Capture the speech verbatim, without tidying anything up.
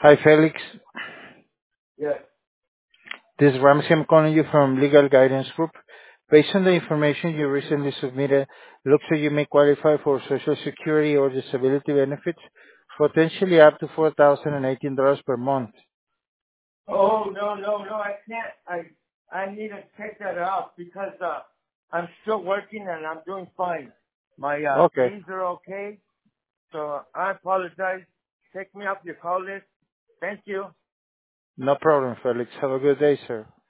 Hi, Felix. Yes. This is Ramsey. I'm calling you from Legal Guidance Group. Based on the information you recently submitted, looks like you may qualify for Social Security or disability benefits, potentially up to four thousand eighteen dollars per month. Oh no no no! I can't. I I need to take that off because uh, I'm still working and I'm doing fine. My uh, Okay. knees are okay, so I apologize. Take me off your call list. Thank you. No problem, Felix. Have a good day, sir.